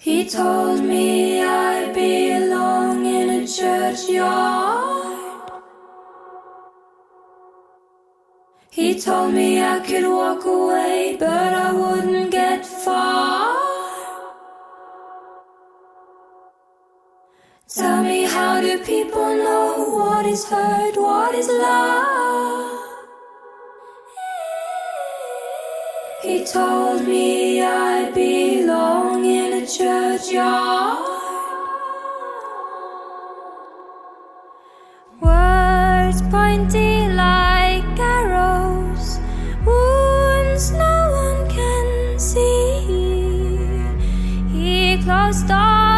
He told me I belong in a churchyard. He told me I could walk away, but I wouldn't get far. Tell me, how do people know what is hurt, what is love? He told me I belong in a churchyard. Words pointy like arrows, wounds no one can see. He closed doors